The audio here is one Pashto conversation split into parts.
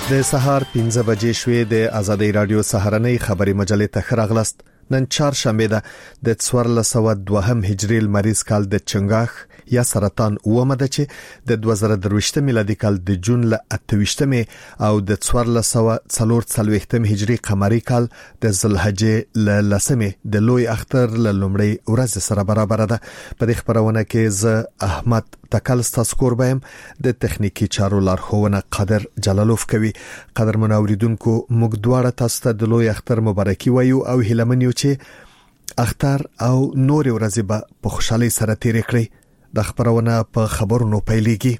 د سهار 15 بجې شوې د آزادۍ رادیو سهارنۍ خبري مجلې ته خراغلست. نن چهارشنبه ده د 1402 هجري لمریز کال د چنګاخ یا سرطان اومه ده چې د 2023 میلادي کال د جون ل 28 او د 1440 هجري قمري کال د ذوالحجې ل 10 د لوی اختر ل لومړی ورځ سره برابر ده. په دې خبرونه کې ز احمد تکل ستاسکور بهم د تخنیکی چارو لارښوونه قدر جلالوف کوي. قدر منوریدونکو موږ دواړه تاسو ته د لوی اختر مبارکي وایو او هیلمنیو چې اختر او نور ورځې به په خوشحالي سره تیر کړئ. د خبرونه په خبرونو پیلېږي.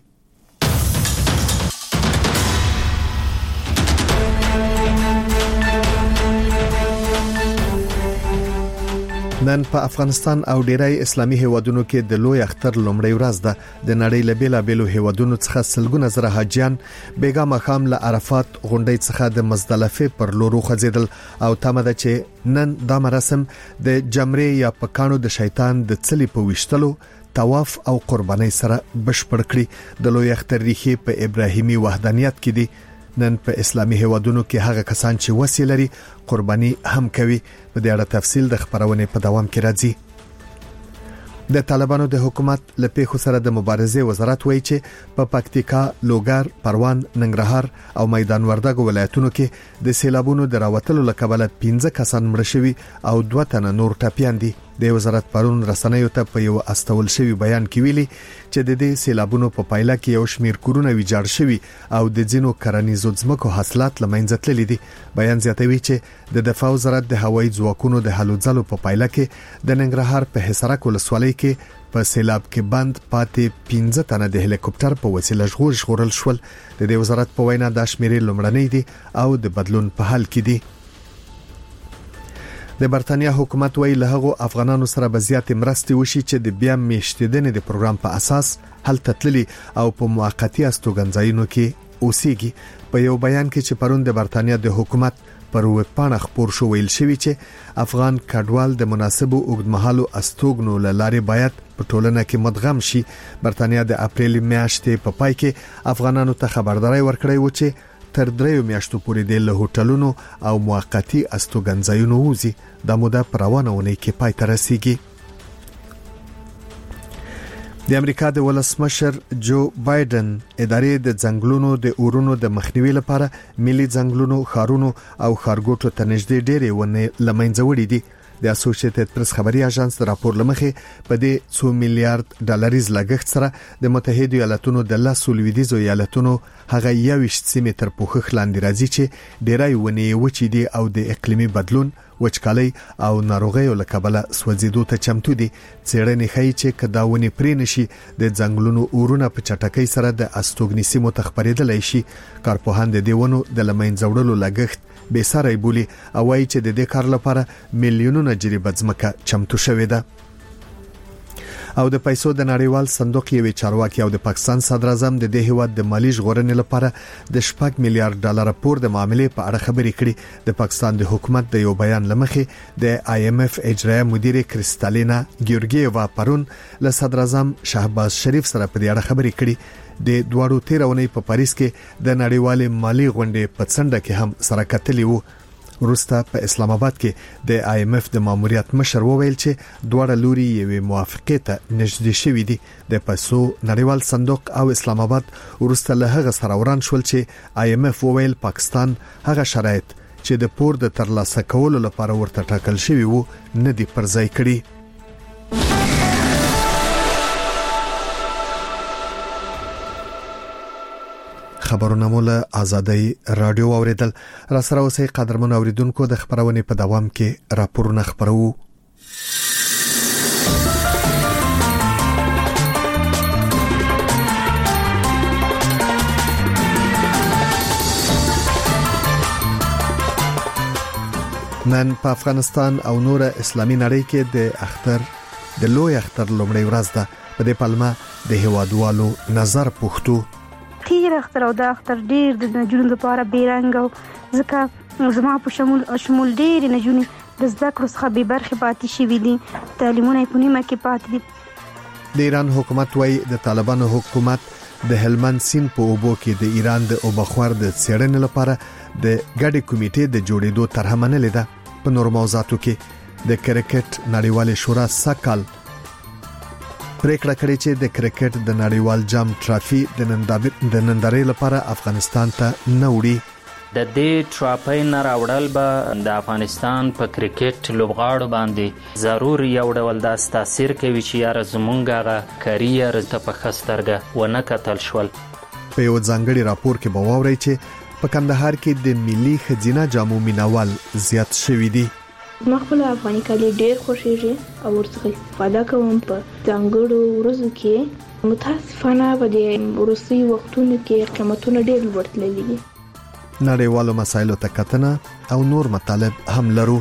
نن په افغانستان او ډیری اسلامي هیوادونو کې د لوی اختر لومړی ورځ ده. د نړۍ له بیلابېلو هیوادونو څخه سلګونه زره حاجیان بیګا مخام له عرفات غونډۍ څخه د مزدلفه پر لور خوځیدل او تمه ده چې نن دا مراسم د جمرې یا پکانو د شیطان د څلی په وشتلو طواف او قرباني سره بشپړ کړي. د لوی اختر ریښې په ابراهیمي وحدانیت کې دي. نن په اسلامي هیوادونو کې هغه کسان چې وسیله لري قرباني هم کوي. په دې اړه تفصیل د خبرونه په دوام کې راځي. د طالبانو د حکومت لپاره سره د مبارزې وزارت وایي چې په پکتیکا، لوګر، پروان، ننګرهار او میدان وردګ ولایتونو کې د سیلابونو د راوتلو لکبله 15 کسان مړ شوي او 2 تنه نور ټپيان دي. د وزارت پرون رسنیو ته په یو استول شوی بیان کې ویلي چې د دې سیلابونو په پایله کې یو شمیر کورونه ویجاړ شوي او د ځینو کرنیزو ځمکو حاصلات لمنځه تللي دي. بیان زیاتوي چې د دفاع وزارت د هوایي ځواکونو د هلو ځلو په پایله کې د ننګرهار په حصارک ولسوالۍ کې په سیلاب کې بند پاتې 15 تنه د هلیکوپټر په وسیله ژغورل شول. د دې وزارت په وینا د شمیرې لومړنۍ دي او د بدلون په حال کې دي. د برتانیا حکومت ویل له هغو افغانانو سره به زیات مرستې وشي چې د بیا میشتیدنې د پروګرام په اساس هلته تللي او په موقتی استوګنځایونو کې اوسېږي. په یو بیان کې چې پرون د برتانیا د حکومت پر وپاڼه خبر شو ویل شوی چې افغان کډوال د مناسبو اوږدمهالو استوګنو لارې باید په ټولنه کې مدغم شي. برتانیا د اپریل میاشتې په پای کې افغانانو ته خبرداري ورکړې و چې تر 3 میاشتو پورې د هوټلونو او موقتی استوګنځایونو وزي. د موده پر روانونه کې پای ته رسیږي. د امریکا د ولسمشر جو بایدن ادارې د ځنګلونو د اورونو د مخنیوي لپاره ملي ځنګلونو، خارونو او خارګوټو ته نږدې ډېرې ونې لمنځه وړي دي. د اسوسییټډ پریس خبري اژانس راپور لمخې په دې 2 میلیارډ ډالریز لګښت سره د متحده ایالاتونو د 10 لویدیځو ایالاتونو هغه 21 سیمه تر پوښښ لاندې راځي چې ډېرای ونې وچې دي او د اقلیمي بدلون، وچکالي او ناروغیو لکبله سوځیدو ته چمتو دي. څېړنې ښیي چې کداونې پرې نشي د ځنګلونو اورونه په چټکۍ سره د استوګنې سیمو ته خپرېدلای شي. کارپوهان د دیونو د لمنځه وړلو لګښت به سره بولی او وايي چې د دې کار لپاره میلیونونه جریبه ځمکه چمتو شوې ده. او د پیسو د نړیوال صندوق یوې چارواکي او د پاکستان صدر اعظم د دې هیواد د مالی ژغورنې لپاره د 6 میلیارډ ډالر پور د معاملې په اړه خبرې کړې. د پاکستان د حکومت د یو بیان لمخې د IMF اجرایي مدیر کریستالینا ګیورګیووا پرون له صدر اعظم شهباز شریف سره په دې اړه خبرې کړې. د دوړو 13 اونۍ په پاریس کې د نړیوال مالی غونډې په څنډه کې هم سره کتلی وو. وروسته په اسلام آباد کې د IMF د ماموریت مشر وویل چې دوړه لوري یوې موافقه ته نږدې شوې دي. د پیسو نړیوال صندوق او اسلام آباد وروسته له هغه سره وران شول چې IMF وویل پاکستان هغه شرایط چې د پور د ترلاسه کولو لپاره ورته ټاکل شوی وو نه دی پر ځای کړی. خبرونه مولا آزادۍ رادیو اوریدل. را سره اوسې قدرمن اوریدونکو د خبرونه په دوام کې راپورونه خبرو. نن په افغانستان او نور اسلامي نړۍ کې د لوی اختر لومړی ورځ ده. په دې پلمه د هیوادوالو نظر پوښتو تیر اختر او د اختر ډیر د نجونو لپاره بیرنګ او ځکه زما په شمول ډیر نجونې د زده کړو څخه به برخه پاتې شي دي. تعلیمونه په نیمه کې پاتې دي. د ایران حکومت وايي د طالبانو حکومت د هلمند سیند په اوبو کې د ایران د اوبخور د څېړنې لپاره د ګډې کمیټې د جوړېدو طرحه منلې ده. په نور موضوعاتو کې د کرکټ نړیوال شورا سکال پریکړه کړې چې د کرکټ د نړیوال جام ټرافي د نندارې لپاره افغانستان ته نه وړي. د دې ټرافي نه راوړل به د افغانستان په کرکټ لوبغاړو باندې ضرور یو ډول داسې تاثیر کوي چې یاره زمونږ هغه کرییر ته په ښه سترګه ونه کتل شول. په یو ځانګړي راپور کې به واورئ چې په کندهار کې د ملي ښځینه جامو مینوال زیات شوي دي. ما خپل افغاني کالي ډېر خوښیږي او ورڅخه استفاده کوم په ځانګړو ورځو کې. متاسفانه په دې وروستي وختونو کې قیمتونه ډېر لوړ تللي دي. نړیوالو مسایلو ته کتنه او نور مطالب هم لرو.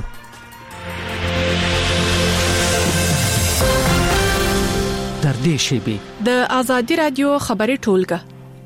در دې شیبه د آزادی رادیو خبري ټولګه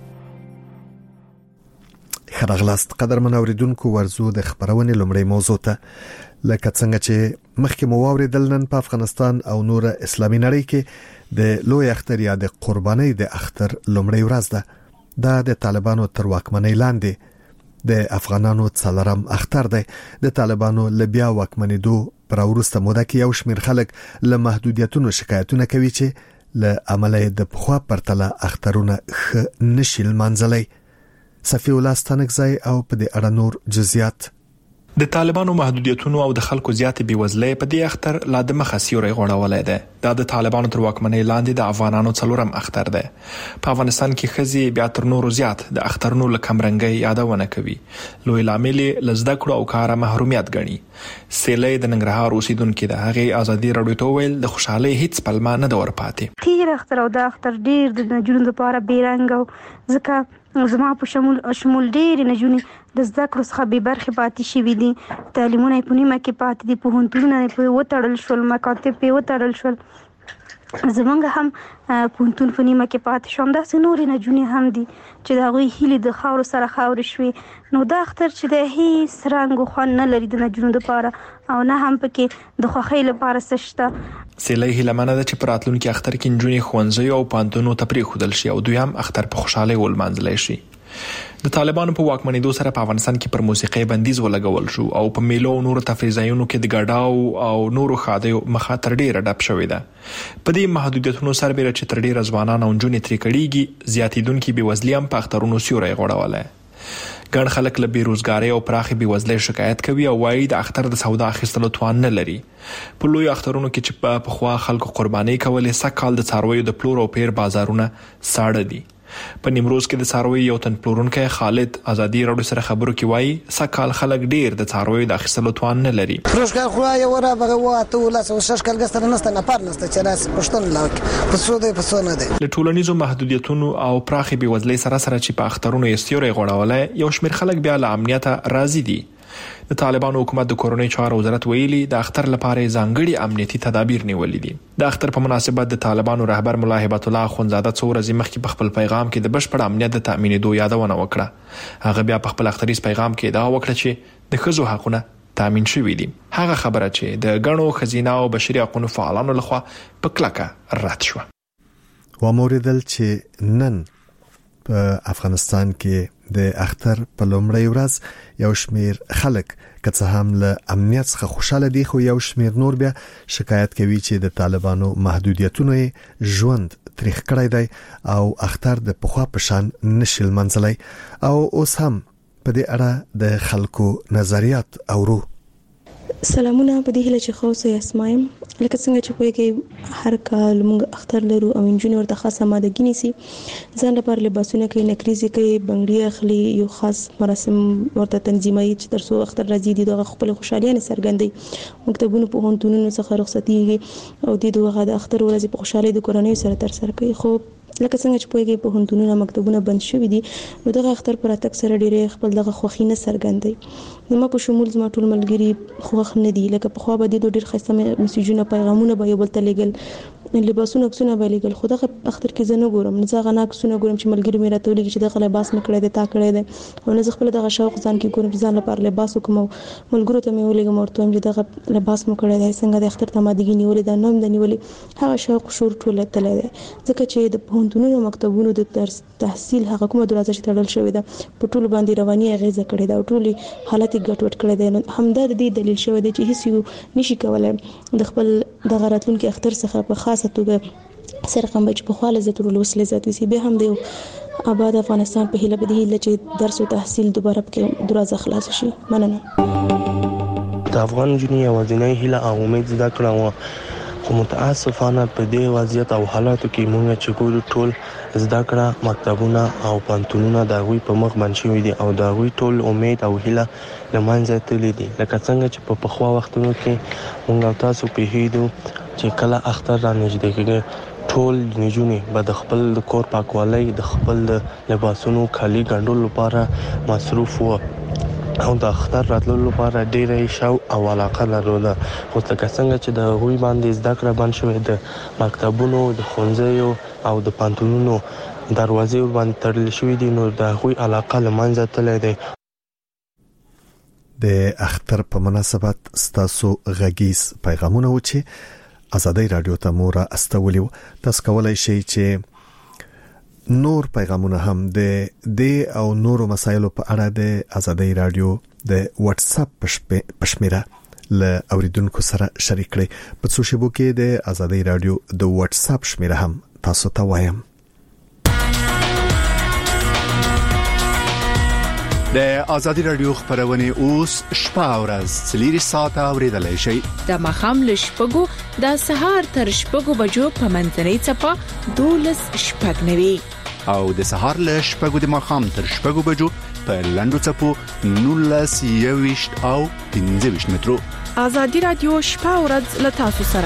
خبرغلاست قدرمن اوریدونکو ورزو د خبرونه لومړی موضوع ته لکه څنګه چې مخکې مو واوریدل نن په افغانستان او نور اسلامي نړۍ کې د لوی اختر یا د قربانۍ د اختر لومړی ورځ ده. دا د طالبانو تر واکمنۍ لاندې د افغانانو څلورم اختر دی. د طالبانو لبیا واکمنېدو پر وروسته موده کې یو شمېر خلک له محدودیتونو شکایتونه کوي چې له عملي د پخوا پرتله اخترونه نشي لمانځلای. صفی الله ستانکزی او په دې اړه نور جزئیات. د طالبانو محدودیتونو او د خلکو زیات بیوزلۍ په دې اختر لا د مخه سیوري غوړولې ده. دا د طالبانو تر واکمنۍ لاندې د افغانانو څلورم اختر ده. په افغانستان کې خزي بیا تر نورو زیات د اخترونو لکمرنګي یادونه کوي. لوی لامل لزده کړو او کار محرومیت غني. سیلې د ننګرهار اوسیدونکو د هغه ازادي رادیو ته ویل د خوشحالي هیڅ پلمه نه د ورپاتې. تیر اختر او د اختر ډیر د جنونو لپاره بیرنګ او ځکه زما په شمول ډېر نه جونې د زده کړو څخه به برخه پاتې شي دي. تعلیمونه په نیمه کې پاتې دي. په هنتونه په وټړل شول، مکاتب په وټړل شول. زمونږ هم پونتون په نیمه کې پاتې شوم. دا نور نه جونې هم دي چې دا غوي هیله د خاور سره خاور شوي. نو دا اختر چې د هیڅ رنګ خو نه لري د جنونو لپاره او نه هم پکې د خوخۍ لپاره سشته. سیلې هیلمنه ده چې پراتلونکو اختر کې نجونې خوندزي او پانتونو ته پری خودل شي او دوی هم اختر په خوشاله ولمانځل شي. د طالبانو په واکمنېدو سره په افغانستان کې پر موسیقي بندیز ولګول شو او په میلو او نورو تفریح ځایونو کې د ګډاو او نورو خاطیو مخاطر ډېر ډپ شوې ده. په دې محدودیتونو سربېره چې تر ډېر ځوانان او نجونې ترې کړيږي زیاتیدونکو بیوزلي هم په اخترونو سیوري غوړوله. ګڼ خلک له بیروزګاری او پراخي بیوزلۍ شکایت کوي او وايي د اختر د سودا اخیستلو توان نه لري. په لوی اخترونو کې چې په خوا خلکو قرباني کولې سکهال د څارویو د پلور او پیر بازارونه ساړه دي. په نیمروز کې د څارویو یو تن پلورونکی خالد ازادي رادیو سره خبرو کې وایي سکهال خلک ډیر د څارویو د اخیستلو توان نه لري. پروشکار خو یو ورا بغه ته ولا شش کال ګستر نسته نه پار نسته چې راس پښتون لاک په سو نه دي. له ټولنیزو محدودیتونو او پراخي بیوزلۍ سره چې په اخترونو یې ستوري غوړولای یو شمېر خلک بیا له امنیت راضي دي. د طالبانو حکومت د کورونی چارو وزارت ویلي د اختر لپاره ځانګړي امنیتي تدابیر نیولې دي. د اختر په مناسبت د طالبانو رهبر مولا هبت الله اخونزاده څو ورځې مخکې په خپل پیغام کې د بشپړ امنیت د تامینېدو یادونه وکړه. هغه بیا په خپل اختریز پیغام کې دا وکړه چې د ښځو حقونه تامین شوي دي. هغه خبره چې د غنو خزینه او بشري حقوقو فعالانو لخوا په کلکه رد شو. وموریدل چې نن په افغانستان کې د اختر په لومړی ورځ یو شمېر خلک که څه هم له امنیت څخه خوشاله دي خو یو شمېر نور بیا شکایت کوي چې د طالبانو محدودیتونو ژوند تریخ کړی دی او اختر د پخوا په شان نشي لمانځلی او اوس هم په دې اړه د خلکو نظریات اورو. سلامونه په دې هله چې خو سه اسمایم لکه څنګه چې پوهیږي هر کال موږ اختر لرو او انجن ورته خاصه ماده گینی سي ځان لپاره لباسونه کوي نکریزي کوي بنگړي اخلي یو خاص مراسم ورته تنظیموي چې ترڅو اختر راځي دغه خپل خوشحالي نه سرګندي مکتبونو په هونتونو څخه رخصتي او دغه د اختر ورځ په خوشحالي د کورنۍ سره تر سره کوي. خو لکه څنګه چې پوهیږي په هونتونو مکتبونه بند شوي دي نو دغه اختر پر اتک سره ډېر خپل دغه خوښي نه سرګندي. زما په شمول زما ټول ملګری خوښ نه دي لکه په خوا به د ډېر خاصه میسجونه پیغامونه به یو بل ته لګل لباسونه عکسونه بلیګل خو دغه اختر کې زنه ګورم نه ځغه نه عکسونه ګورم چې ملګری مې راته ولګي چې دغه لباس مې کړی دی تا کړی دی او نه خپل دغه شوق ځان کې ګورم چې ځان لپاره لباس وکم ملګرو ته مې ولګم ورته چې دغه لباس مې کړی دی څنګه د اختر ته مادګی نیولې دا نوم د نیولې هغه شوق شور ټول تللی دی ځکه چې د پوهنتونونو مکتبونو د درس تحصیل هغه کومه دروازه چې تړل شوې ده په ټول باندې رواني اغیزه کړې ده او ټول حالت ګډوډ کړی دی همدا د دې دلیل شوی دی چې هیڅ یو نشي کولای د خپل د غراتونکو اختر څخه په خاصه توګه سرقم بچ په خاله زتر لوسلې ذات وسی به هم دی آباد افغانستان په هیله بده هیله چې درس او تحصیل دوباره په دروازه خلاص شي مننه د افغان جنۍ اوازنۍ هیله او امید زده کړم خو متاسفانه په دې وضعیت او حالاتو کې موږ چې ګورو ټول زده کړه مکتبونه او پانتونونه د غوي په مخ باندې دي او د غوي ټول امید او هیله لمانځه تللی دي لکه څنګه چې په پخوا وختونو کې موږ تاسو په هیدو چې کله اختر را نږدې کېږي ټول نجونې به د خپل کور پاکوالۍ د خپل لباسونو کالي ګنډلو لپاره مصروف وو او د اختر راتلو لپاره ډېرې شو او علاقه لرله خو څنګه چې د غوي باندې زده کړه باندې شوې د مکتبونو د ښوونځیو او د پانتونونو دروازې باندې تړل شوې دي نو د غوي علاقه لمانځه تللی دی د اختر په مناسبت ستاسو غږیز پیغامونه و چې آزادۍ رادیو ته مورا استولیو تاسو کولای شئ چې نور پیغامونه هم د او نورو مسایلو په اړه د آزادۍ رادیو د واتس اپ پښمیره ل اوریدونکو سره شریک کړئ په سوشل کې د آزادۍ رادیو د واتس اپ شمیره هم تاسو ته وایم د آزادۍ رادیو خبرونه اوس شپه او ورځ 3 ساعته اوریدلای شئ د مخام ل شپږو د سهار تر شپږو بجو په منځنۍ چپه 12 شپږ نوي او د سهار ل شپږو د مخام تر شپږو بجو په لندو چپو 19 او 15 مترو آزادۍ رادیو شپه او ورځ ل تاسو سره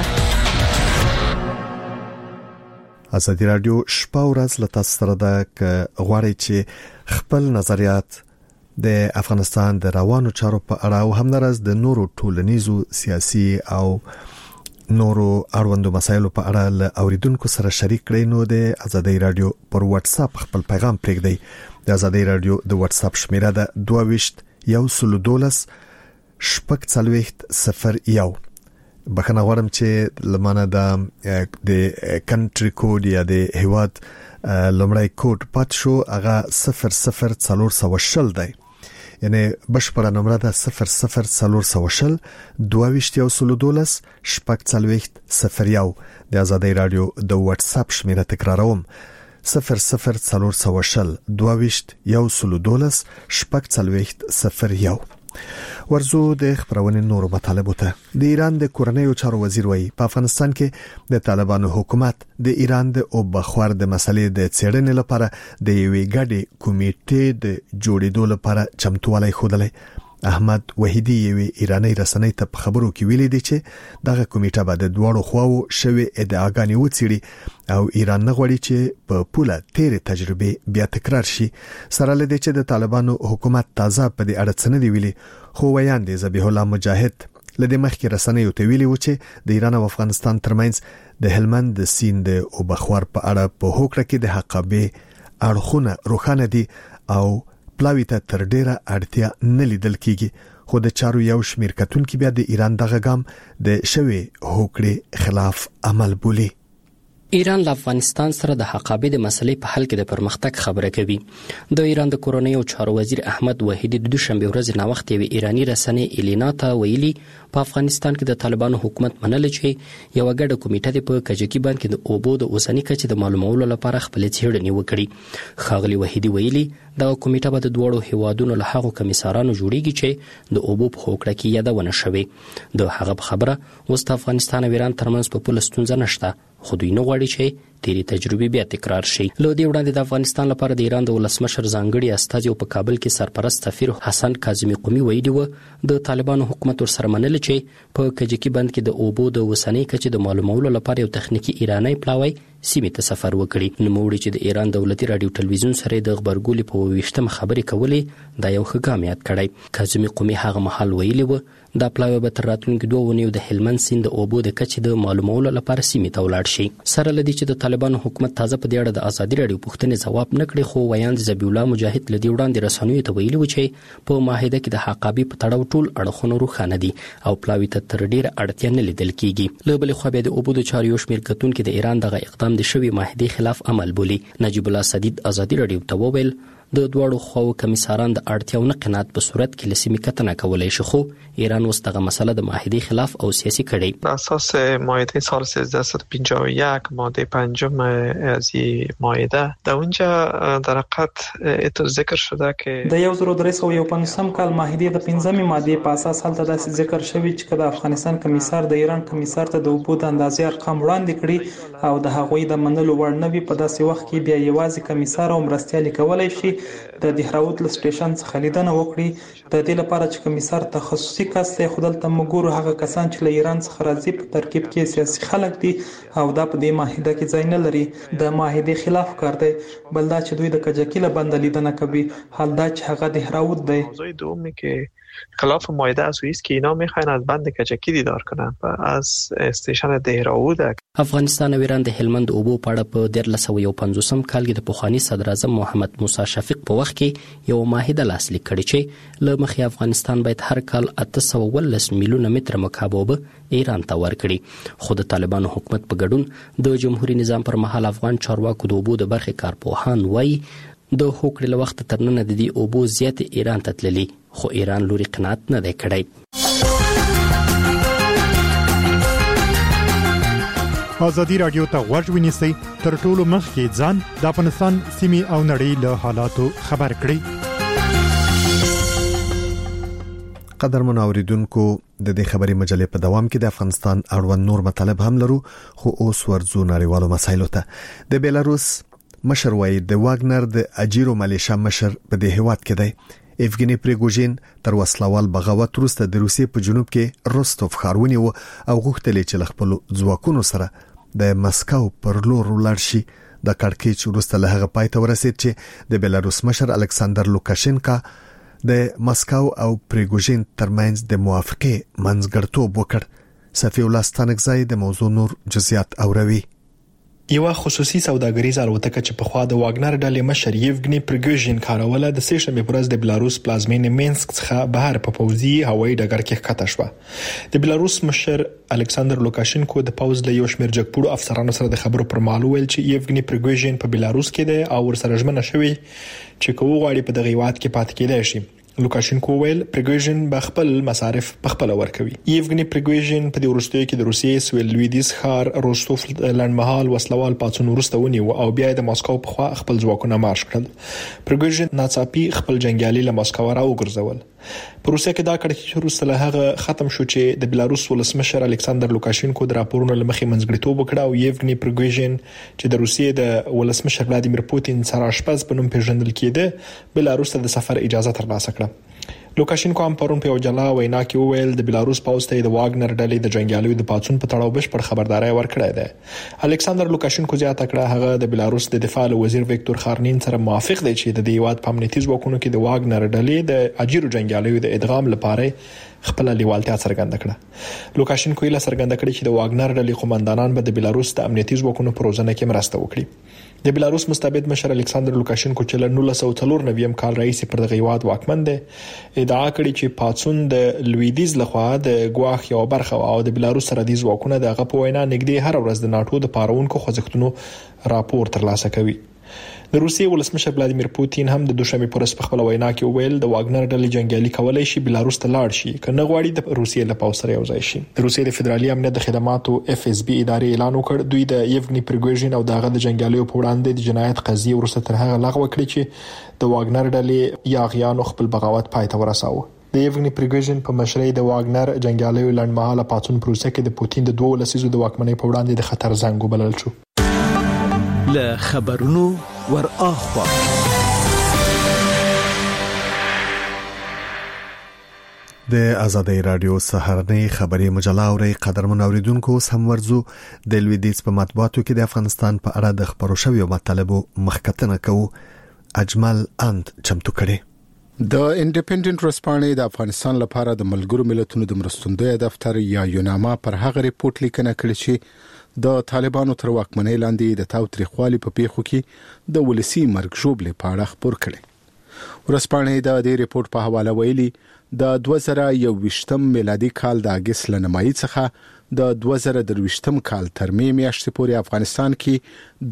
آزادۍ رادیو شپه او ورځ ل تاسو سره د غواړي چې خپل نظریات د افغانستان د روانو چارو په اړه او همدارس د نورو ټولنیزو سیاسي او نورو اړوندو مسایلو په اړه له اوریدونکو سره شریک کړئ نو د آزادۍ رادیو پر واتس اپ خپل پیغام پرېږدئ د آزادۍ رادیو د واتس اپ شمیره ده 22 0 بخنه غواړم چې لمانه د کنټری کوډ یا د هیواد لمړی کوډ پات شو هغه 00400 دی یعنی بشپړه نمبر ده 00400 22 د آزادۍ رادیو د واتس اپ شمیره تکراروم 00400 22 ورزو د خبرونه نورو مطالبه ته د ایران د کورنیو چارو وزیر وایي په افغانستان کې د طالبانو حکومت د ایران د او بخور د مسلې د څېړنې لپاره د یوې ګډې کمیټې د جوړېدو لپاره چمتووالی ښودلی احمد وحیدی یوې ایرانی رسنۍ ته په خبرو کې ویلي دی چې دغه کمیټه به د دوړو خواو شوی ادعاګانې وڅېړي او ایران نه غواړي چې په پوله تیرې تجربه بیا تکرار شي سره لدې چې د طالبانو حکومت تازه په دې اړه څه نه دی ویلي خو ویاندې ذبیح الله مجاهد لدې مخکې رسنۍ ته ویلي و چې د ایران او افغانستان ترمنځ د هلمند د سیند او بخور په اړه په هوکړه کې د حقابه اړخونه روښانه دي او پلاوی ته تر ډیره اړتیا نه لیدل کیږي خو د چارو یو شمیر کتونکو بیا د ایران دغه ګام د شوی هوکړې خلاف عمل بولي ایران له افغانستان سره د حقابه د مسلې په حل کې د پرمختګ خبره کوي د ایران د کورنیو چارو وزیر احمد وحیدی د دوشنبه ورځ نه وخت یو ایرانی رسنۍ الینا ته ویلي په افغانستان کې د طالبانو حکومت منل چې یو ګډه کمیټه په کجکی باندې د اوبو د اوسنۍ کچې د معلومولو لپاره خپل څېړنې وکړي خاغلی وحیدی ویلي دا کمیټه به د دوړو هیوادونو له هغو کمیسارانو جوړیږي چې د اوبو په هوکړه کې یادونه شوې د هغه خبره اوس د افغانستان او ایران ترمنځ په پوله ستونزه نشته خو دوی نه غواړي چې تیری تجربه بیا تکرار شي له دې وړاندې د افغانستان لپاره د ایران د ولسمشر ځانګړي استازي په کابل کې سرپرست سفیر حسن کاظمی قومي ویلي و د طالبانو حکومت ورسره منل چې په کجکی بند کې د اوبو د وسنۍ کچې د معلومولو لپاره یو تخنیکی ایرانی پلاوی سیمې ته سفر وکړي نوموړي چې د ایران دولتي رادیو ټلویزیون سره د خبرګولې په 20م خبرې کولې دا یو ښه ګام یاد کړی کاظمی قومي هغه مهال ویلي و دا پلاوی به تر راتلونکي 2 ونیو د هلمند سیند د اوبو د کچې د معلومولو لپاره سیمې ته ولاړ شي. سره لدی چې د طالبانو حکومت تازه په دې اړه د ازادي راډیو پوښتنې ځواب نه کړي، خو ویاند ذبیح الله مجاهد لدی وړاندې رسنیو ته ویلي و چې په معاهده کې د حقابي په تړاو ټول اړخونه روښانه دي او پلاوی ته تر ډیره اړتیا نه لیدل کیږي. له بلې خوا بیا د اوبو د چارو یو شمېر کتونکي د ایران دغه اقدام د شوي معاهدې خلاف عمل بولي. نجیب الله سدید ازادي راډیو ته وویل د دوړو خواو کمیساران د اړتیاو نه قناعت په صورت کې لسیمې کتنه کولای شي، خو ایران اوس دغه مسله د معاهدې خلاف او سیاسي کړي. بر اساس معاهده سال 1351 ماده 5 از معاهده در اونجا در حقیقت ذکر شده که د 1351 کال معاهده د 5مې ماده په اساس هلته د ذکر شوی چې د افغانستان کمیسار د ایران کمیسار ته د اوبو د اندازې ارقام وړاندې کړي او د هغوی د منلو وړ نه وي. په داسې وخت کې بیا یوازې کمیسار او مرستیال کولای شي د دهراوت له سټیشن څخه لیدنه وکړي. د دې لپاره چې کمیسار تخصصي کس دی، خو دلته موږ هغه کسان چې له ایران څخه راځي په ترکیب کې سیاسي خلک دي او دا په دې معاهده کې ځای نه لري. د معاهدې خلاف کار دی. بل دا چې دوی د کجکي له بنده لیدنه کوي، حال دا چې هغه دهراوت دی. موضوع دومی که خلاف معاهده اساسی است که اینا میخواین از بند کجکی دیدار کنن و از استیشن دهراوت. افغانستان او ایران د هلمند اوبو په اړه په 1350 کال کې د پخوانی صدر اعظم محمد موسی شفیق په وخت کې یو معاهده لاسلیک کړې چې له مخې افغانستان باید هر کال 819 میلیونه متر مکعب اوبه ایران ته ورکړي. خو د طالبانو حکومت په ګډون د جمهوریت نظام پر مهال افغان چارواکو د اوبو د برخې کارپوهان وایي د هوکړې له وخت تر نن د دې اوبو زیات ایران ته تللي، خو ایران لوري قناعت نه دی کړی. ازادي راډیو ته غوږ ونیسئ، تر ټولو مخکې ځان د افغانستان سیمې او نړۍ له حالاتو خبر کړئ. قدرمن اوریدونکو، د دې خبري مجلې په دوام کې د افغانستان اړوند نور مطالب هم لرو، خو اوس ورځو نړیوالو مسایلو ته. د بیلاروس مشر وایي د واګنر د اجیرو ملیشیا مشر په دې هیواد کې دی. ایفګنی پریګوژین تر وسلوال بغاوت وروسته د روسیې په جنوب کې روستوف ښار ونیو او غوښتل چې خپل ځواکونو سره د مسکو پر لور ولاړ شي. د کړکېچ وروسته له هغه پای ته ورسید چې د بیلاروس مشر الکساندر لوکاشینکا د مسکو او پریګوژین ترمنځ د موافقې منځګړیتوب وکړ. صفی الله ستانکزی د موضوع نور جزئیات اوروي. یو خصوصي سوداګریز الوتکه چې په خوا د واګنر ډلې مشر یevgeny prigozhin کاروله د سه شنبه ورځ د بلاروس پلازمینې مینسک څخه بهر په پوځي هوایي ډګر کې ښکته شوه. د بلاروس مشر الکساندر لوکاشینکو د پوز له یو شمېر جګپوړو افسرانو سره د خبرو پر مهال ویل چې یevgeny prigozhin په بلاروس کې دی او ورسره ژمنه شوې چې کوو غواړي په دغه هیواد کې پاتې کېدای شي. لوکاشینکو ویل پریګوژن به خپل مصارف په خپل ورکوي. یevgeny prigozhin په دې وروستیو کې د روسیې سویل لویدیز ښار روستوف لنډمهال وسلوال پاڅون وروسته ونیو او بیا د ماسکو په خوا خپل ځواکونه مارش کړل. پریګوژن ناڅاپي خپل جنگیالي له ماسکو راوګرځول. په روسیه کې دا کړکېچ وروسته له هغه ختم شو چې د بلاروس ولسمشر الکساندر لوکاشینکو د راپورونو لمخې منځګړیتوب وکړ او یevgeny prigozhin چې د روسیې د ولسمشر ولادیمیر پوتین سره شپږ په نوم پیژندل کېده بلاروس ته د سفر اجازه ترلاسه کړه. لوکاشینکو هم پرون په یو جلا وینا کې وویل د بلاروس پوځ ته د واګنر ډلې د جنگیالیو د پاڅون په تړاو بشپړ خبرداري ورکړې ده. الکساندر لوکاشینکو زیاته کړه هغه د بلاروس د دفاع وزیر ویکتور خارنین سره موافق دی چې د هیواد په امنیتي ځواکونو کې د واګنر ډلې د اجیرو جنگیالیو د ادغام لپاره خپل لیوالتیا څرګنده کړه. لوکاشینکو یې څرګنده کړه چې د واګنر ډلې قومندانان به د بلاروس د امنیتي ځواکونو په روزنه کې مرسته وکړي. د بلاروس مستبد مشر الکساندر لوکاشینکو چې له 1994 کال رئیس پر دغه هیواد واکمن دی ادعا کړې چې پاڅون د لویدیز لخوا د ګواخ یو برخه او د بلاروس سره د ځواکونو دغه په وینا نږدې هر ورځ د ناتو د پارونکو خوځښتونو راپور ترلاسه کوي. د روسیې ولسمشر ولادیمیر پوتین هم د دوشنبه پر ورځ په خپل وینا کې ویل د واګنر ډلې جنگیالي کولای شي بلاروس ته لاړ شي کنه غواړي د روسیې له پوځ سره یو ځای شي. د روسیې د فدرالي امنیت خدماتو FSB ادارې اعلان وکړ دوی د یevgeny prigozhin او دغه د جنگیالیو په وړاندې د جنایت قضیه ورسته تر هغه لغوه کړې چې د واګنر ډلې یاغیانو خپل بغاوت پای ته ورساوه. د یevgeny prigozhin په مشرۍ د واګنر جنگیالیو لنډمهاله پاڅون پروسه کې د پوتین د 2 لسیزو د واکمنۍ په وړاندې د خطر زنګ وبلل شو. له خبرونو ور اخوا د ازادي رادیو سهارنۍ خبري مجله اوري. قدرمن اوریدونکو سم ورزو د لویدیز په مطبوعاتو کې د افغانستان په اړه د خبرو شویو مطالبو مخکتنه کوو. اجمل اند چمتو کړي. د انډیپندنت ورځپاڼې د افغانستان لپاره د ملګرو ملتونو د مرستندوی دفتر یا یوناما پر هغه ریپورت لیکنه کړې چې د طالبانو تر واکمنۍ لاندې د تاوتریخوالي په پیښو کې د ولسی مرګ ژوبلې په اړه خبر کړي. ورځپاڼې د دې ریپورت په حواله ویلي د 2021 میلادي کال د اگست لنمایي څخه د 2023 کال تر مې میاشتې پورې افغانستان کې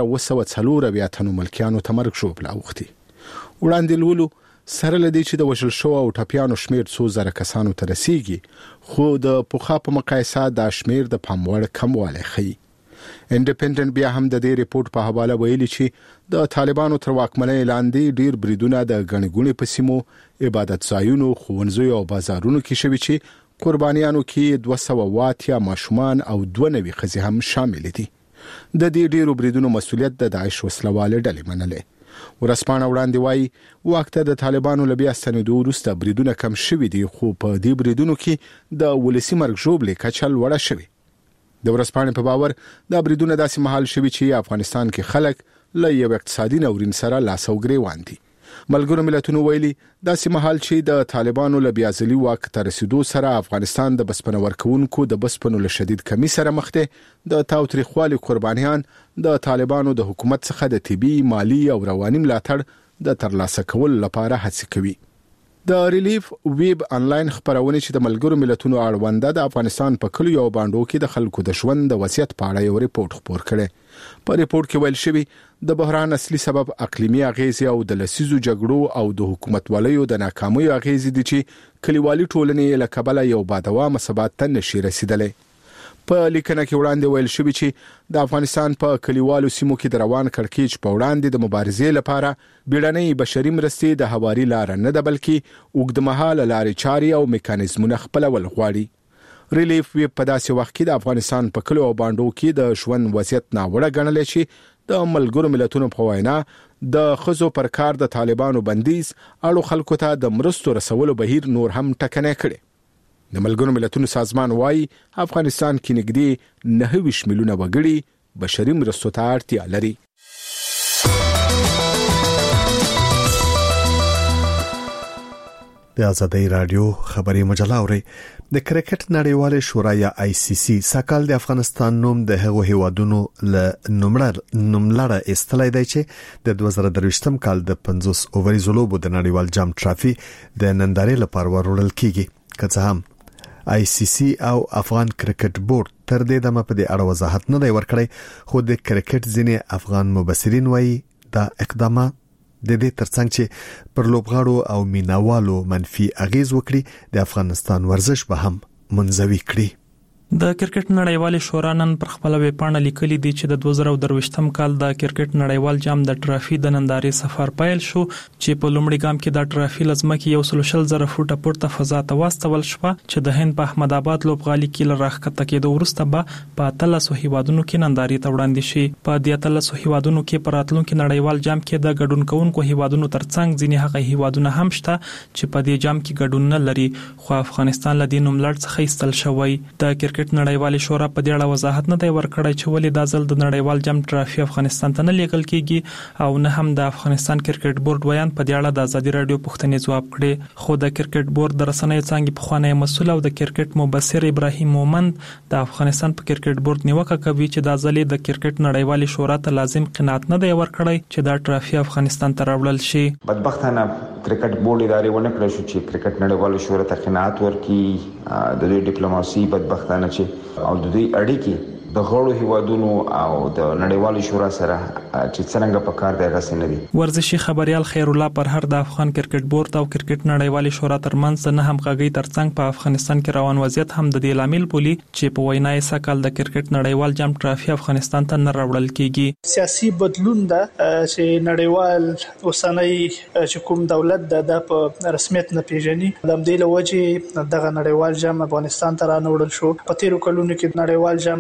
3904 تنو ملکیانو ته مرګ ژوبله اوختي. وړاندې لولو سره لدی چې د وشل شو او ټاپیانو شمیر 2000 کسانو ته رسیږي، خو د پوخا په مقایسه د شمیر د پاموړ کموالی ښيي. انډیپندنت بیا هم د دې ریپورت په حواله ویلي چې د طالبانو تر واکمنۍ لاندې ډیر بریدونه د غنګونې په سیمو، عبادت ځایونو، ښوونځیو او بازارونو کې شوي چې قربانیانو کې 280 ماشومان او 92 ښځې هم شامل دي. د دې ډیرو بریدونو مسؤلیت د داعش وسلواله ډلې منلې. ورځپاڼه وړاندې وایي وخت د طالبانو لبیا ستنېدو وروسته بریدونه کم شوي دي، خو په دې بریدونو کې د ولسی مرګ ژوبلې کچه لوړه شوې. د ورځپاڼې په باور دا بریدونه داسې مهال شوي چې افغانستان کې خلک له یو اقتصادي ناورین سره لاس او ګریوان دي. ملګرو ملتونو ویلي داسې مهال چې د طالبانو له بیازلي واک ته رسیدو سره افغانستان د بسپنه ورکوونکو د بسپنو له شدید کمی سره مخ دی، د تاوتریخوالي قربانیان د طالبانو د حکومت څخه د طبي، مالی او رواني ملاتړ د ترلاسه کولو لپاره هڅې کوي. د ریلیف ویب انلاین خبرونه چې د ملګرو ملتونو اړونده د افغانستان په کلیو او باندو کې د خلکو د ژوند د وضعیت په اړه یو ریپورت خبر کړي. په ریپورت کې ویل شوی د بحران اصلي سبب اقلیمي اغیزې او د لسیزو جګړو او د حکومتوالیو د ناکامۍ اغیزې دي چې کلیوالي ټولنې له کبله یو بادوامه ثبات ته نشي رسیدلی. په لیکنه کې وړاندې ویل شوی چې د افغانستان په کلیوالو سیمو کې د روان کړکېچ په وړاندې د مبارزې لپاره بیړنۍ بشري مرستې د هواري لار نه ده، بلکې اوږدمهاله لارې چارې او میکانیزمونه خپلول غواړي. ریلیف ویب په داسې وخت کې د افغانستان په کلیو او باندو کې د ژوند وضعیت ناوړه ګڼلی چې د ملګرو ملتونو په وینا د ښځو پر کار د طالبانو بندیز اړو خلکو ته د مرستو رسولو بهیر نور هم ټکنی کړي. د ملګرو ملتونو سازمان وايي افغانستان کې نږدې 9 میلیونه وګړي بشري مرستو ته اړتیا لري. د آزادۍ رادیو خبري مجله اوري. د کرکټ نړیواله شورا یا ICC ساکال د افغانستان نوم د هغو هیوادونو له نوملړه استلای دی چې د 2023 کال د 50 اووریز لوبو د نړیوال جام ټرافي د نندارې لپاره ورول کیږي. که څه هم ICC او افغان کرکټ بورډ تر دې دمه په دې اړه وضاحت نه دی ورکړی، خو د کرکټ ځینې افغان مبصرین وایي دا اقدامات د دې ترڅنګ چې پر لوبغاړو او میناوالو منفي اغیز وکړي د افغانستان ورزش به هم منزوي کړي. د کرکټ نړیوال شورا نن پر خپل ویب پاڼه لیکلي دي چې د 2023م کال د کرکټ نړیوال جام د ټرافي د نندارې سفر پیل شو چې په لومړي ګام کې د ټرافي لزمکه 130 فوټه پورته فضا ته واستول شو چې د هند په احمد آباد لوبغالي کې لراخته کېدو وروسته به په 13 هیوادونو کې نندارې ته وړاندې شي. په 13 هیوادونو کې په راتلونکي نړیوال جام کې د ګډون کوونکو هیوادونو ترڅنګ ځینې هغه هیوادونه هم شته چې په دې جام کې ګډون نه لري، خو افغانستان له دې نوملړ څخه ایستل شوی. د کرکټ نړیوال شورا په دې اړه وضاحت نه دی ورکړی چې ولې دا ځل د نړیوال جام ټرافي افغانستان ته نه لیږل کیږي او نه هم د افغانستان کرکټ بورډ ویان په دې اړه د آزادي رادیو پوښتنې ځواب کړي. خو د کرکټ بورډ د رسنیو څنګه په خوانی مسؤل او د کرکټ مبصر ابراهیم مومند د افغانستان په کرکټ بورډ نیوکه کوي چې دا ځل د کرکټ نړیوال شورا ته لازم قناعت نه دی ورکړی چې دا ټرافي افغانستان ته راوړل شي. بدبختانه کرکټ بورډ ادارې ونه کړی شو چې کرکټ نړیوال شورا ته قناعت ورکړي. د دوی ډیپلوماسي بدبختانه چې او د دوی اړیکې د غړو هیوادونو او د نړیوال شورا سره چې څنګه په کار دی غسه نه دي. ورزشي خبريال خیر الله پرهر د افغان کرکټ بورډ او کرکټ نړیوال شورا ترمنځ نه همغږي ترڅنګ په افغانستان کې روان وضعیت هم د دې لامل بولی چې په وینا یې سکهال د کرکټ نړیوال جام ټرافي افغانستان ته نه راوړل کیږي. سیاسي بدلون ده چې نړیوال اوسنۍ چې کوم دولت د په رسمیت نه پیژني، د دې لوجه دغه نړیوال جام افغانستان ته را نوړل شو. په تیرو کلونو کې نړیوال جام افغانستان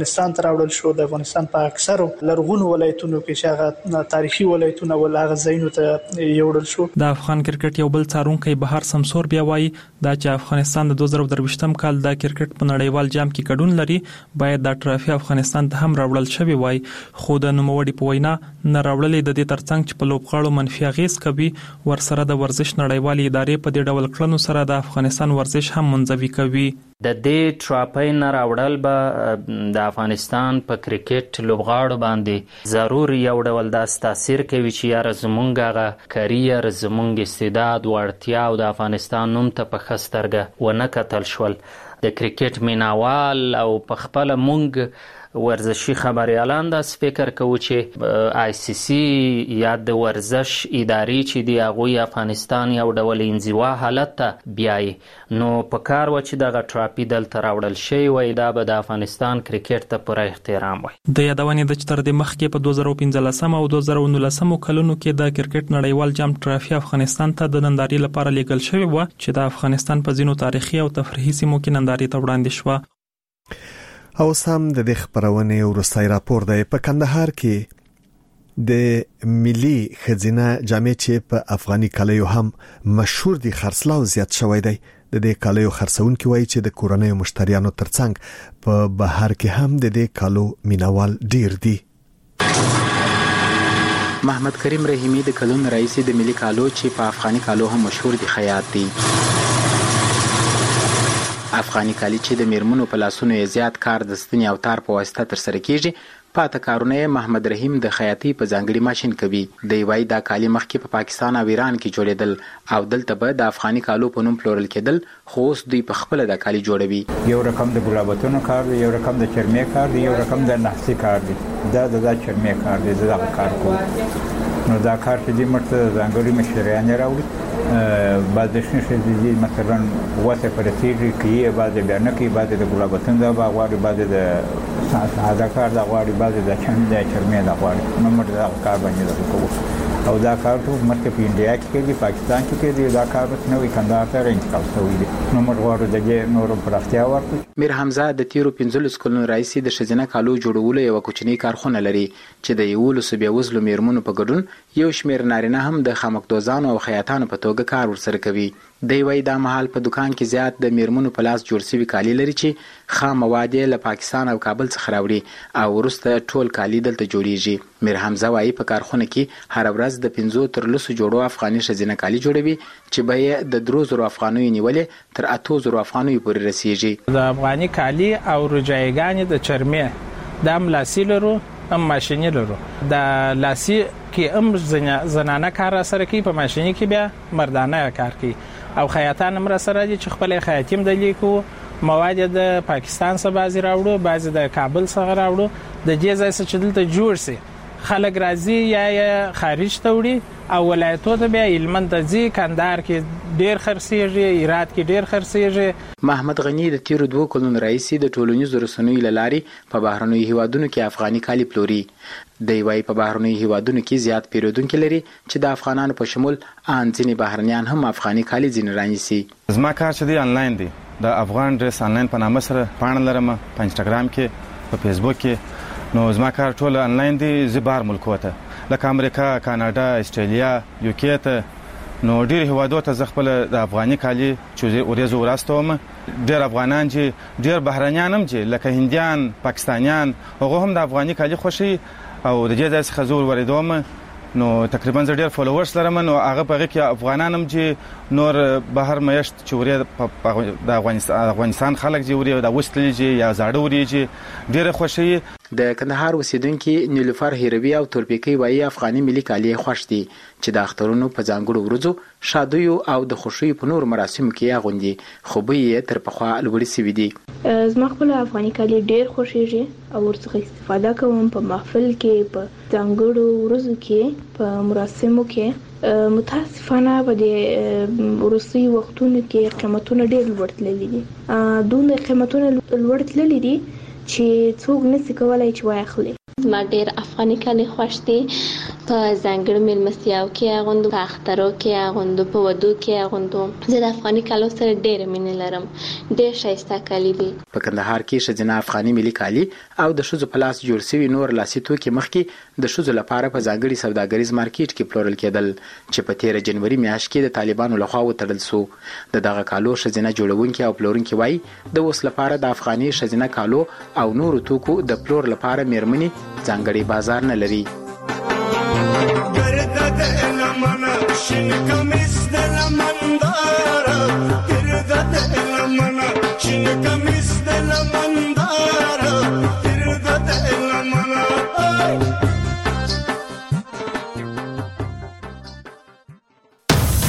افغانستان ته راوړل شو. د افغانستان په اکثرو لرغونو ولایتونو کې چې هغه تاریخي ولایتونه ول هغه ځایونو ته یوړل شو. د افغان کرکټ یو بل څارونکي بهر سمسور بیا وایي دا چې افغانستان د 2023م کال د کرکټ په نړیوال جام کې ګډون لري باید د ټرافي افغانستان ته هم راوړل شوی وای، خو د نوموړي په وینا نه راوړلې د دې ترڅنګ چې په لوبغاړو منفي اغیز کوي ورسره د ورزش نړیوالې ادارې په دې ډول کړنو سره د افغانستان ورزش هم منځوي کوي. د دې ټراپۍ نه راوړل به د افغانستان په کرکټ لوبغاړو باندې ضرور یو ډول داس تاثیر کوي چې یاره زمونږ هغه کریر، زمونږ استعداد، وړتیا او د افغانستان نوم ته په ښه سترګه ونه کتل شول. د کرکټ میناوال او په خپله مونږ ورزشي خبريالان داس فکر کوي چې آی سی سی یا د ورزش ادارې چې دی هغوی افغانستان یو ډول انزوا حالت ته بیایي، نو په کار و چې دغه ټراپي دلته راوړل شوی وای دا به د افغانستان کرکټ ته پوره احترام وای. د یادونې د تر د مخکې په 2015 او 2019 کلونو کې د کرکټ نړیوال جام ټرافي افغانستان ته د نندارې لپاره لیږل شوی و چې د افغانستان په ځینو تاریخي او تفریحي سیمو کې نندارې ته وړاندې شو. او سم د خبرونه ورستای راپور دی په کندهار کې د ملي خزینه جامع چې په افغاني کالیو هم مشهور دي خرڅلاو زیات شوی دی. د دې کالیو خرڅونکو وایي چې د کورنۍ مشتریانو ترڅنګ په بهر کې هم د دې کالو مینوال ډیر دي. محمد کریم رحیمی د کلون رئیس د ملي کالو چې په افغاني کالو هم مشهور دي خیاط دي. افغاني کالی چې د میرمنو په لاسونو یې زیات کار د ستنې او تار په واسطه تر سره کیږي، پاته کارونه محمد رحیم د خیاطۍ په ځانګړي ماشين کوي. دی وايي دا کالی مخکې په پاکستان او ایران کې جوړېدل او دلته به د افغاني کالو په نوم پلورل کېدل، خو اوس دوی په خپل د کالی جوړوي. یو رقم د ګلابتونو کار دی، یو رقم د چرمې کار دی، یو رقم د نحسي کار دی. دا د چرمې کار دی، دا کار کوي. نو دا کار چې د مرته ځانګړي مشتریان راوړي، بعض شنه دي مثلا واسه پرتیږي کې بعض بیان کې بعض د ګلابتون دا غواړي، بعض د ساده کار دا غواړي، بعض د چرمې دا غواړي. نو موږ دا کار باندې کوو او دا کار ټول مخکې په انډیا کې دی، پاکستان کې دی، دا کار نوې کندهار ته انتقال شوی دی. نو موږ غواړو د نور پراختیا ورکړو. میر حمزه د تیرو 15 کلونو رئیس د شزینه کالو جوړولو یو کوچنی کارخونه لري چې د یو لسبیا وزلو میرمنو په ګډون یو شمیر نارینه هم د خامکدوزانو او خیاطانو په توګه کار ورسره کوي. دی وايي دا مهال په دکان کې زیات د میرمنو په لاس جوړ شوي کالي لري چې خام مواد له پاکستان او کابل څخه راوړي او وروسته ټول کالي دلته جوړیږي. میر حمزه وايي په کارخونه کې هر ورځ د 15 تر 20 جوړو افغاني شزینه کالي جوړوي چې به یې د 3000 افغانیو نیولې تر 8000 افغانیو پورې رسیږي. د افغاني کالي او رجایګانې د چرمې د املاسی لرو ام ماشینی لرو. د لاسی کې ام زنانه کار سره کوي، په ماشینی کې بیا مردانه کار کوي او خیاطان هم سره دي چې خپل خیاطیم د لیکو مواد د پاکستان څخه بازي راوړو، بعضی د کابل څخه راوړو. د دې ځای څخه چې دلته جوړ سي خلک راځي یا خارج ته وړي او ولایتو ته بیا هلمند ته ځي، کندهار کې ډیر خرڅیږي، هرات کې ډیر خرڅیږي. محمد غنی د تیرو 2 کلونو رئیس د ټولنیزو رسنیو لارې په بهرنیو هیوادونو کې افغاني کالي پلوري. دی وايي په بهرنیو هیوادونو کې زیات پیرودونکو لري چې د افغانانو په شمول ان ځینې بهرنیان هم افغاني کالي ځین رانیسي. زما کار چې دی آنلاین دی، د افغان ډریس آنلاین په نامه سره پاڼه لرم په انستګرام کې، په فیسبوک کې. نو زما کار ټول آنلاین دی، زبار ملکو ته لکه امریکا، کاناډا، استرالیا، یوکي ته. نو ډیر هیوادو ته ځ خپل د افغاني کالي چې ورېزو وراستوم. ډیر افغانان چې ډیر بهرنیان هم چې لکه هندیان، پاکستانیان، هغه هم د افغاني کالي خوشي او د دې ځای څخه زور وریدوم. نو تقریبا زه ډیر فالوورز لرم. نو هغه په کې افغانان هم چې نور بهر میشت چې ورې د افغانستان خلک چې ورې د وستلې یا زاړه ورې چې ډیر خوشي. د کندهار اوسیدونکو نیلوفر هیروی او تورپیکی وايي افغاني ملي کالي خوښ دي چې د اخترونو په ځانګړو ورځو، شادیو او د خوشیو په نور مراسمو کې اغوندي، خو به یې تر پخوا لوړې سوي دي. زما خپل افغاني کالي ډیر خوښیږي او ورڅخه استفاده کوم په محفل کې، په ځانګړو ورځو کې، په مراسمو کې. متاسفانه په دې وروستي وختونو کې قیمتونه ډیر لوړ تللي دي. دوی قیمتونه لوړ تللي دي چې څوک نشي کولای چې واخلي. ما ډیر افغاني کالي خوښ دي په ځانګړي مېلمستیاو کې اغوندو، په اخترو کې اغوندو، په ودو کې اغوندو. زه د افغاني کالو سره ډېره مینه لرم، ډېر ښایسته کالي دي. په کندهار کې ښځینه افغاني ملي کالي او د ښځو په لاس جوړ شوي نور لاسي توکي مخکې د ښځو لپاره په ځانګړي سوداګریز مارکیټ کې پلورل کېدل چې په 13 جنوري میاشت کې د طالبانو لخوا وتړل شو. د دغه کالو ښځینه جوړونکي او پلورونکي وایي د اوس لپاره د افغاني ښځینه کالو او نورو توکو د پلور لپاره میرمنې ځانګړي بازار نه لري. شین کمیس د لمندار ګرد د لمنه شین کمیس